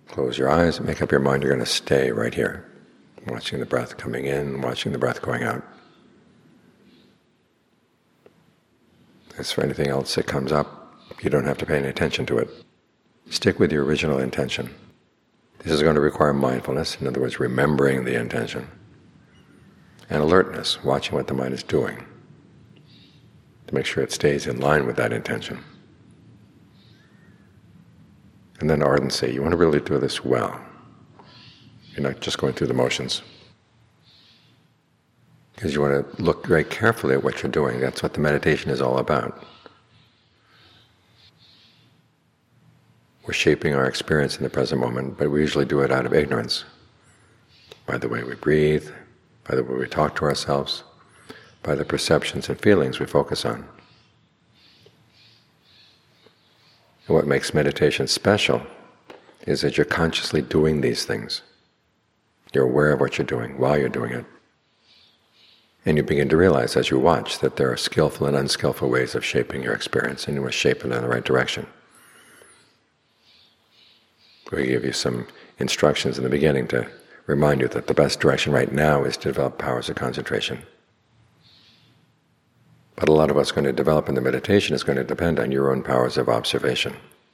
Close your eyes and make up your mind you're going to stay right here, watching the breath coming in, watching the breath going out. As for anything else that comes up, you don't have to pay any attention to it. Stick with your original intention. This is going to require mindfulness, in other words, remembering the intention, and alertness, watching what the mind is doing, to make sure it stays in line with that intention. And then ardency. You want to really do this well. You're not just going through the motions. Because you want to look very carefully at what you're doing. That's what the meditation is all about. We're shaping our experience in the present moment, but we usually do it out of ignorance. By the way we breathe, by the way we talk to ourselves, by the perceptions and feelings we focus on. And what makes meditation special is that you're consciously doing these things. You're aware of what you're doing while you're doing it. And you begin to realize as you watch that there are skillful and unskillful ways of shaping your experience, and you must shape it in the right direction. We give you some instructions in the beginning to remind you that the best direction right now is to develop powers of concentration. But a lot of what's going to develop in the meditation is going to depend on your own powers of observation.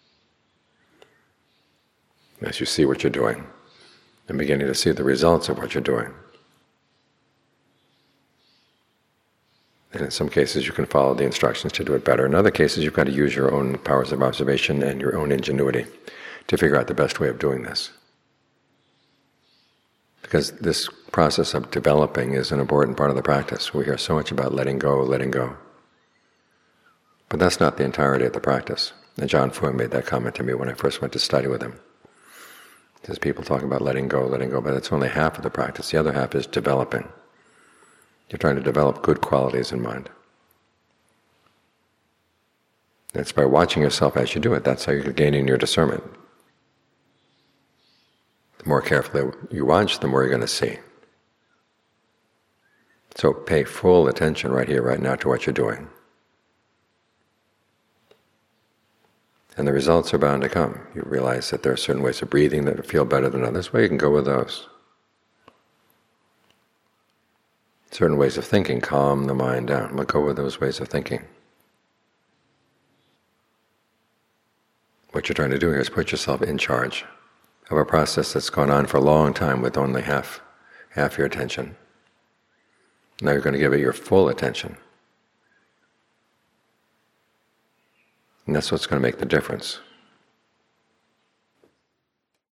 As you see what you're doing, and beginning to see the results of what you're doing. And in some cases you can follow the instructions to do it better. In other cases you've got to use your own powers of observation and your own ingenuity to figure out the best way of doing this. Because this process of developing is an important part of the practice. We hear so much about letting go, letting go. But that's not the entirety of the practice. And John Fung made that comment to me when I first went to study with him. There's people talking about letting go, but that's only half of the practice. The other half is developing. You're trying to develop good qualities in mind. And it's by watching yourself as you do it. That's how you're gaining your discernment. The more carefully you watch, the more you're going to see. So pay full attention right here, right now to what you're doing. And the results are bound to come. You realize that there are certain ways of breathing that feel better than others. Well, you can go with those. Certain ways of thinking calm the mind down. But go with those ways of thinking. What you're trying to do here is put yourself in charge of a process that's gone on for a long time with only half your attention. Now you're going to give it your full attention. And that's what's going to make the difference.